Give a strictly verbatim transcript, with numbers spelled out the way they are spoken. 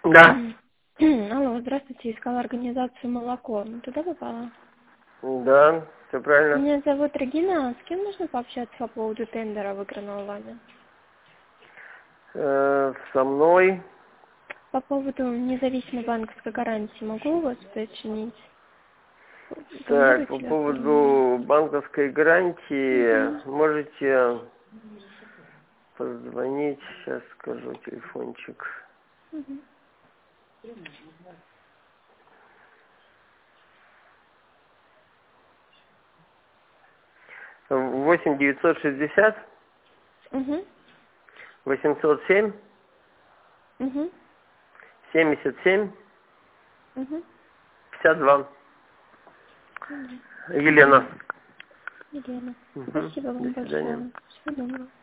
Да. Алло, здравствуйте, искала организацию «Молоко». Ну, туда попала? Да, все правильно. Меня зовут Регина. С кем нужно пообщаться по поводу тендера, выигранного вами? Э, со мной. По поводу независимой банковской гарантии могу у вас уточнить? Так, по Планируете оформление? поводу банковской гарантии Угу. можете позвонить, сейчас скажу телефончик. Угу. восемь девятьсот шестьдесят Угу. восемьсот семь Угу. семьдесят семь Угу. пятьдесят два. Угу. Елена. Елена. Угу. Спасибо До вам свидания. большое. Всего доброго.